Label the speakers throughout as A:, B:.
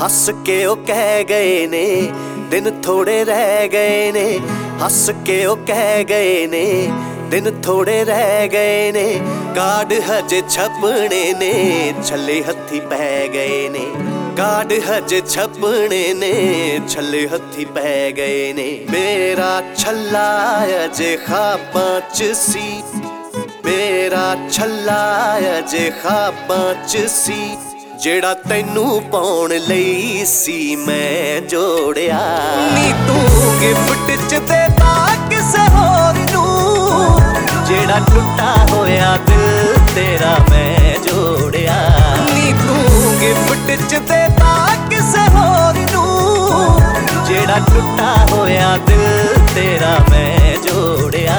A: हस के ओ कह गए ने दिन थोड़े रह गए ने, हस के ओ कह गए ने दिन थोड़े रह गए ने। कार्ड हजे छपने ने छले हथी पै गए ने, कार्ड हजे छपने ने छले हथी पै गए ने। मेरा छल्ला अजे ख्वाबां च सी, मेरा छल्ला अजे ख्वाबां च सी, जेड़ा तैनू पाउण लई सी मैं जोड़िया। नी तू गिफ्ट च देता किसे होर नू, जेड़ा टुटा होया दिल तेरा मैं जोड़िया। नी तू गिफ्ट च देता किसे होर नू, जेड़ा टुटा होया दिल तेरा मैं जोड़िया।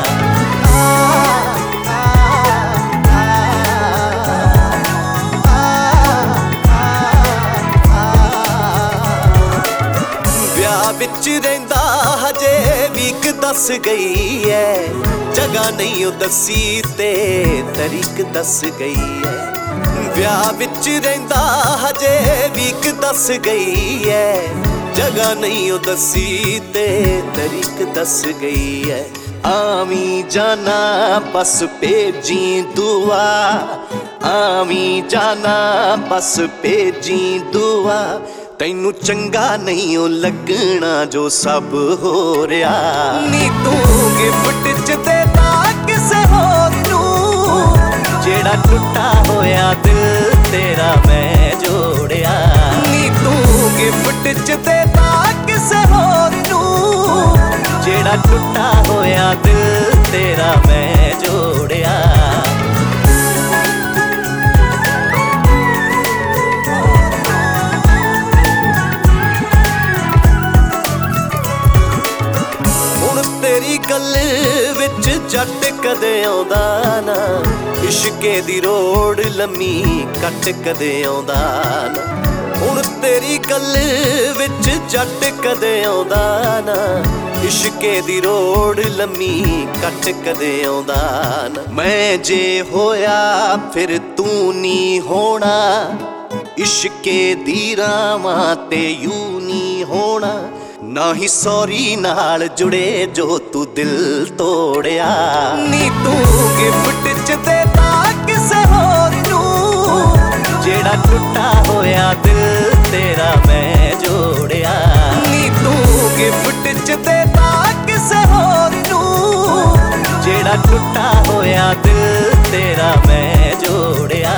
A: विच रहिंदा हजे वीक दस गई है, जगह नहीं ओ दसी ते तरीक दस गई है। विआह विच रहिंदा हजे वीक दस गई है, जगह नहीं ओ दसी ते तरीक दस गई है। आवी जाना बस भेजी दुआ, आवी जाना बस भेजी दुआ, तैनू चंगा नहीं ओ लगना जो सब हो रहा। नी तू गिफ्ट च देता किसे होर नू, जेड़ा टुटा होया दिल तेरा मैं जोड़िया। नी तू गिफ्ट च देता किसे होर नू, जेड़ा टुटा होया दिल तेरा मैं जोड़िया। तेरी गल विच जट कदे आउंदा ना, इश्के दी रोड लम्मी कट कदे आउंदा ना। हुण तेरी गल विच जट कदे आउंदा ना, इश्के दी रोड लम्मी कट कदे आउंदा ना। मैं जे होया फिर तू नी होना, इश्के दी रावां ते यूं नी होना। ना ही सॉरी नाल जुड़े जो तू दिल तोड़िया। नी तू गिफ्ट च देता किसे होर नू, जेड़ा टुटा होया दिल तेरा मैं जोड़िया। नी तू गिफ्ट च देता किसे होर नू, जेड़ा टुटा होया दिल तेरा मैं जोड़िया।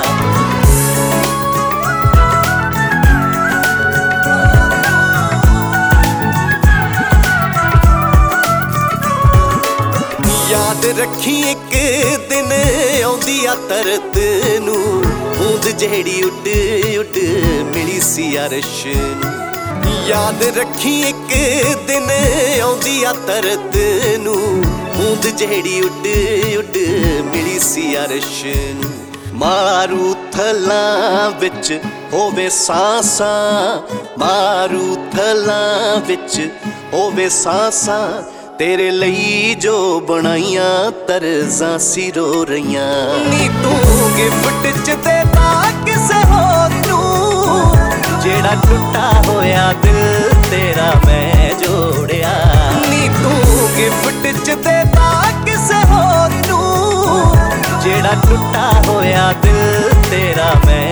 A: याद रखी एक दिन आउंदी आ तरत नू, बूंद जेड़ी उड उड मिली सी अरश नू। याद रखी एक दिन आउंदी आ तरत नू, बूंद जेड़ी उड उड मिली सी अरश नू। मारू थलां विच होवे सांसां, मारू थलां विच होवे सांसां, तेरे लई जो बनाइयां तरज़ां सी रो रहियां। नी तू गिफ्ट च देता किसे होर नू, जेड़ा टुटा होया दिल तेरा मैं जोड़िया। नी तू गिफ्ट च देता किसे होर नू, जेड़ा टुटा होया दिल तेरा मैं